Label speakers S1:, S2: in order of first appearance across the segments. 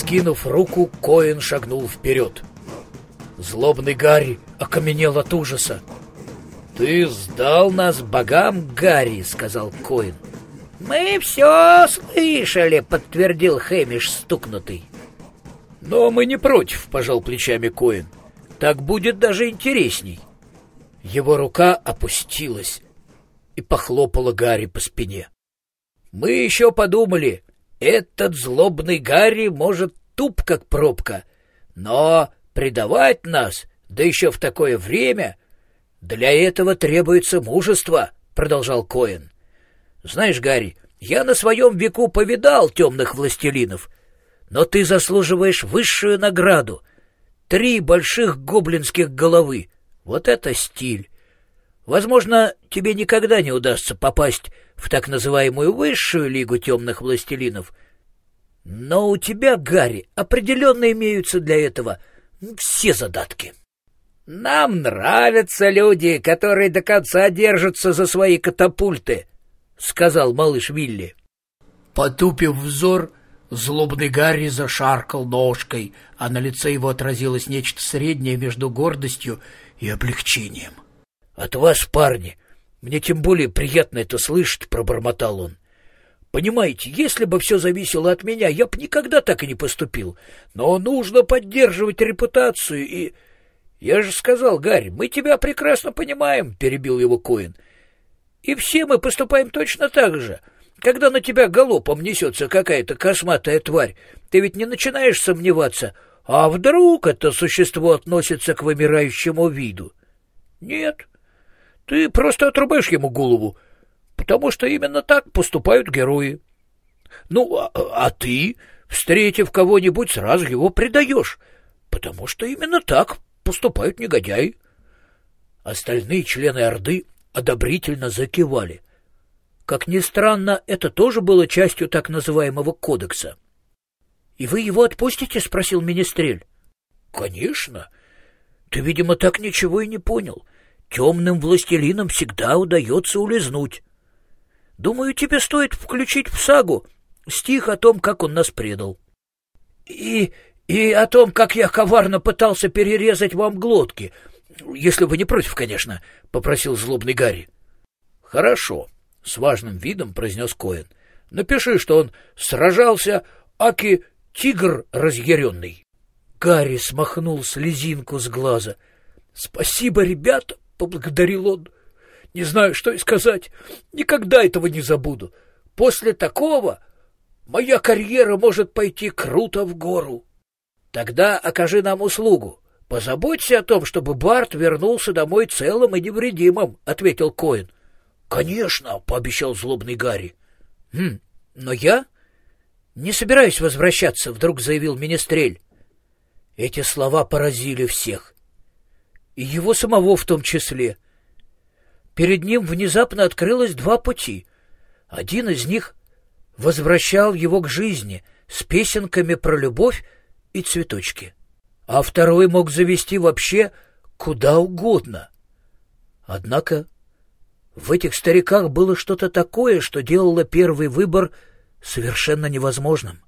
S1: Вскинув руку, Коэн шагнул вперед. Злобный Гарри окаменел от ужаса. «Ты сдал нас богам, Гарри», — сказал Коэн. «Мы все слышали», — подтвердил Хэмиш стукнутый. «Но мы не против», — пожал плечами Коэн. «Так будет даже интересней». Его рука опустилась и похлопала Гарри по спине. «Мы еще подумали, этот злобный Гарри может туп, как пробка, но предавать нас, да еще в такое время, для этого требуется мужество», — продолжал Коэн. «Знаешь, Гарри, я на своем веку повидал темных властелинов, но ты заслуживаешь высшую награду. 3 больших гоблинских головы. Вот это стиль! Возможно, тебе никогда не удастся попасть в так называемую высшую лигу темных властелинов, но у тебя, Гарри, определенно имеются для этого все задатки». «Нам нравятся люди, которые до конца держатся за свои катапульты», — сказал малыш Вилли. Потупив взор, злобный Гарри зашаркал ножкой, а на лице его отразилось нечто среднее между гордостью и облегчением. «От вас, парни, мне тем более приятно это слышать», — пробормотал он. «Понимаете, если бы все зависело от меня, я бы никогда так и не поступил. Но нужно поддерживать репутацию и...» «Я же сказал, Гарри, мы тебя прекрасно понимаем», — перебил его Коэн. «И все мы поступаем точно так же. Когда на тебя галопом несется какая-то косматая тварь, ты ведь не начинаешь сомневаться, а вдруг это существо относится к вымирающему виду? Нет, ты просто отрубаешь ему голову, потому что именно так поступают герои. Ну, а ты, встретив кого-нибудь, сразу его предаешь, потому что именно так поступают негодяи». Остальные члены Орды одобрительно закивали. Как ни странно, это тоже было частью так называемого кодекса. — И вы его отпустите? — спросил Министрель. — Конечно. Ты, видимо, так ничего и не понял. Темным властелинам всегда удается улизнуть. Думаю, тебе стоит включить в сагу стих о том, как он нас предал. И о том, как я коварно пытался перерезать вам глотки. Если вы не против, конечно, — попросил злобный Гарри. — Хорошо, — с важным видом произнес Коэн. — Напиши, что он сражался, аки тигр разъяренный. Гарри смахнул слезинку с глаза. — Спасибо, ребята, — поблагодарил он. — Не знаю, что и сказать. Никогда этого не забуду. После такого моя карьера может пойти круто в гору. — Тогда окажи нам услугу. Позаботься о том, чтобы Барт вернулся домой целым и невредимым, — ответил Коэн. — Конечно, — пообещал злобный Гарри. — Но я не собираюсь возвращаться, — вдруг заявил Министрель. Эти слова поразили всех, и его самого в том числе. Перед ним внезапно открылось 2 пути. Один из них возвращал его к жизни с песенками про любовь и цветочки, а второй мог завести вообще куда угодно. Однако в этих стариках было что-то такое, что делало первый выбор совершенно невозможным.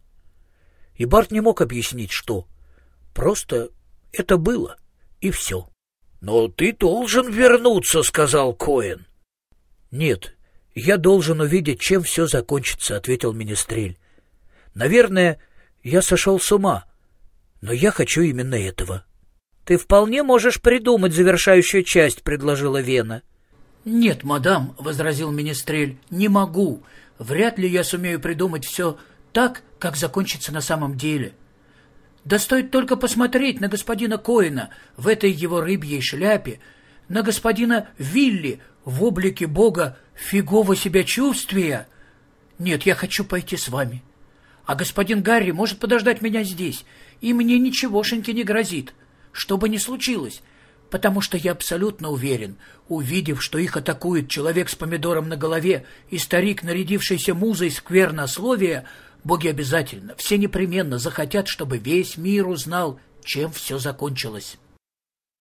S1: И Барт не мог объяснить, что. Просто это было, и все. — Но ты должен вернуться, — сказал Коэн. — Нет, я должен увидеть, чем все закончится, — ответил Министрель. — Наверное, я сошел с ума, но я хочу именно этого. — Ты вполне можешь придумать завершающую часть, — предложила Вена. — Нет, мадам, — возразил Министрель, — не могу. Вряд ли я сумею придумать все так, как закончится на самом деле. Да стоит только посмотреть на господина Коэна в этой его рыбьей шляпе, на господина Вилли в облике бога фигово себя чувствия. Нет, я хочу пойти с вами. А господин Гарри может подождать меня здесь, и мне ничегошеньки не грозит, что бы ни случилось, потому что я абсолютно уверен, увидев, что их атакует человек с помидором на голове и старик, нарядившийся музой сквернословия, боги обязательно, все непременно захотят, чтобы весь мир узнал, чем все закончилось.